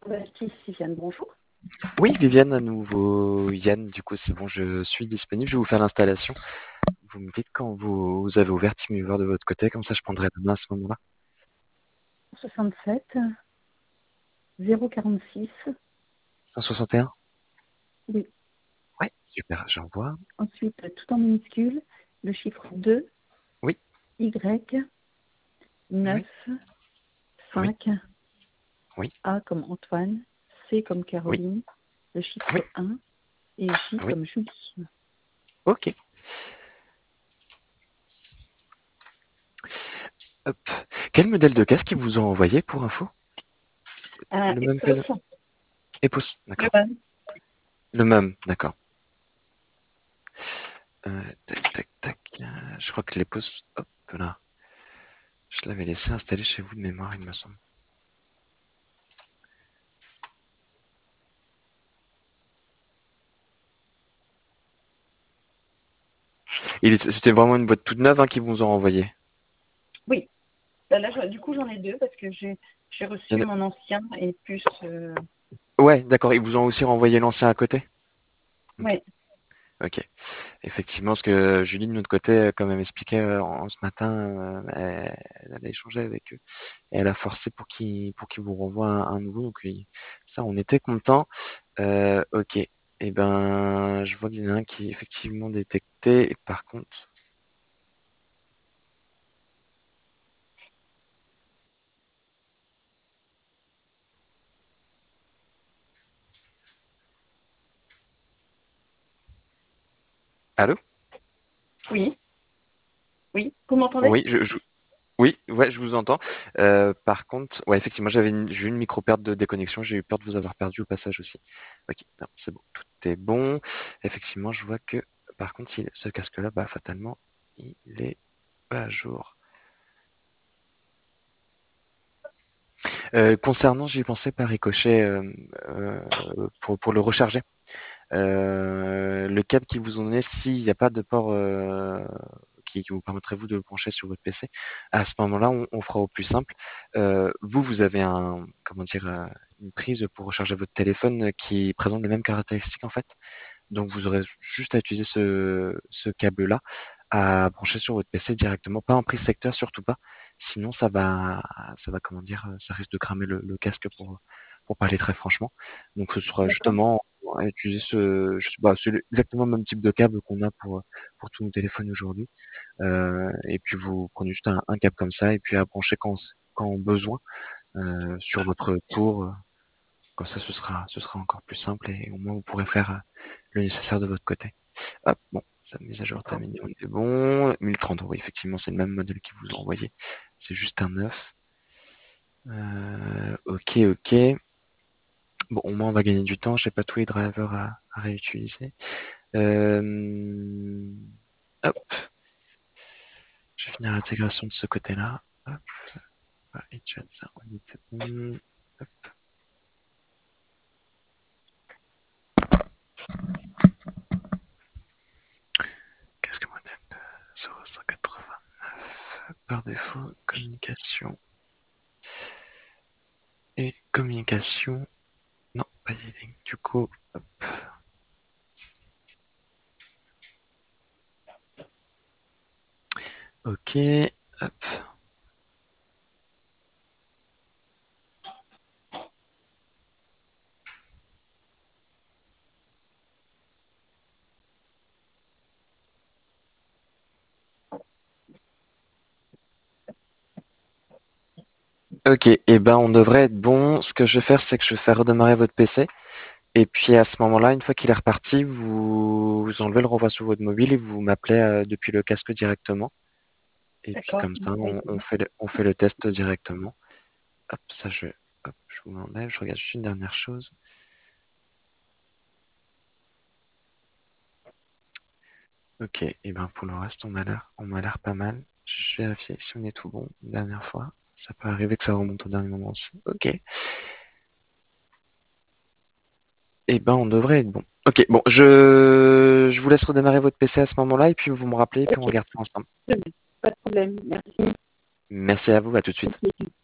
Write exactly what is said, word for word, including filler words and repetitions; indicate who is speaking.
Speaker 1: Baptiste, Yann, bonjour.
Speaker 2: Oui, Viviane, à nouveau. Yann, du coup, c'est bon, je suis disponible. Je vais vous faire l'installation. Vous me dites quand vous, vous avez ouvert TeamViewer de votre côté, comme ça je prendrai la main à ce moment-là.
Speaker 1: soixante-sept zéro quarante-six.
Speaker 2: cent soixante et un.
Speaker 1: Oui.
Speaker 2: Ouais, super, j'envoie.
Speaker 1: Ensuite, tout en minuscule, le chiffre deux,
Speaker 2: Oui,
Speaker 1: Y, neuf,
Speaker 2: oui, oui,
Speaker 1: cinq,
Speaker 2: oui,
Speaker 1: A comme Antoine, C comme
Speaker 2: oui,
Speaker 1: Caroline, le
Speaker 2: oui,
Speaker 1: chiffre un et J
Speaker 2: oui.
Speaker 1: comme Julie.
Speaker 2: Ok. Hop. Quel modèle de casque ils vous ont envoyé pour info?
Speaker 1: Ah,
Speaker 2: Le
Speaker 1: et
Speaker 2: même que le
Speaker 1: sauf
Speaker 2: Epos,
Speaker 1: le
Speaker 2: d'accord.
Speaker 1: même.
Speaker 2: Le même, d'accord. Euh, tac, tac, tac. Euh, je crois que l'Epos, hop là. Je l'avais laissé installer chez vous de mémoire, il me semble. Il est- C'était vraiment une boîte toute neuve hein, qu'ils vous ont envoyé.
Speaker 1: Oui. Bah là, je- du coup, j'en ai deux parce que j'ai j'ai
Speaker 2: Il y
Speaker 1: reçu
Speaker 2: en
Speaker 1: mon ancien et plus. Euh...
Speaker 2: a- Ouais, d'accord. Ils vous ont aussi renvoyé l'ancien à côté. Ok.
Speaker 1: Ouais,
Speaker 2: Ok. Effectivement, ce que Julie de notre côté, euh, comme elle m'expliquait euh, en, ce matin, euh, elle, elle avait échangé avec eux et elle a forcé pour qu'ils pour qu'ils vous renvoient un, un nouveau. Donc oui, ça, on était content. Euh, ok. Eh ben, je vois qu'il y en a un qui est effectivement détecté. Et par contre, allô?
Speaker 1: oui, oui. Vous m'entendez?
Speaker 2: Oui, je, je- oui, ouais, je vous entends. Euh, par contre, ouais, effectivement, j'avais une, j'ai eu une micro perte de déconnexion. J'ai eu peur de vous avoir perdu au passage aussi. Ok, non, c'est bon, tout est bon. Effectivement, je vois que, par contre, il- ce casque-là, bah, fatalement, il est pas à jour. Euh, concernant, j'y pensais par ricochet euh, euh, pour, pour le recharger. Euh, le câble qu'ils vous ont donné, s'il n'y a pas de port euh, qui, qui vous permettrait vous de le brancher sur votre P C, à ce moment-là, on, on fera au plus simple. Euh, vous, vous avez un, comment dire, euh, une prise pour recharger votre téléphone qui présente les mêmes caractéristiques en fait. Donc vous aurez juste à utiliser ce, ce câble-là à brancher sur votre P C directement, pas en prise secteur, surtout pas. Sinon, ça va, ça va, comment dire, ça risque de cramer le, le casque pour, pour parler très franchement. Donc ce sera
Speaker 1: D'accord.
Speaker 2: justement à utiliser ce, je sais pas, c'est exactement le même type de câble qu'on a pour, pour tous nos téléphones aujourd'hui. Euh, et puis vous prenez juste un, un câble comme ça et puis à brancher quand, quand besoin euh, sur votre tour. Comme ça, ce sera, ce sera encore plus simple et au moins vous pourrez faire euh, le nécessaire de votre côté. Hop, bon, sa mise à jour
Speaker 1: D'accord.
Speaker 2: terminée, on est bon. mille trente, oui, effectivement, c'est le même modèle qu'ils vous ont envoyé. C'est juste un neuf. Euh, ok, ok. Bon, au moins on va gagner du temps. J'ai pas tous les drivers à, à réutiliser. Euh, hop, je vais finir l'intégration de ce côté-là. Hop, ah, et chat, ça, on était bon. Hop, qu'est-ce que modèle de zéro cent quatre-vingt-neuf? Par défaut, communication et communication. Non, pas d'idée. Du coup, hop. Ok, hop. Ok, et ben on devrait être bon. Ce que je vais faire, c'est que je vais faire redémarrer votre P C. Et puis à ce moment-là, une fois qu'il est reparti, vous, vous enlevez le renvoi sur votre mobile et vous m'appelez euh, depuis le casque directement. Et puis
Speaker 1: D'accord.
Speaker 2: comme ça,
Speaker 1: Oui.
Speaker 2: on, on fait le, on fait le test directement. Hop, ça je, hop, je vous l'enlève. Je regarde juste une dernière chose. Ok, et ben pour le reste, on m'a l'air, on m'a l'air pas mal. Je vais vérifier si on est tout bon. Une dernière fois, ça peut arriver que ça remonte au dernier moment aussi. Ok. Eh ben, on devrait être bon. Ok, bon, je, je vous laisse redémarrer votre P C à ce moment-là et puis vous me rappelez et puis on
Speaker 1: Ok.
Speaker 2: regarde ça ensemble.
Speaker 1: Très bien. Pas de problème. Merci.
Speaker 2: Merci à vous, à tout de suite.
Speaker 1: Ok.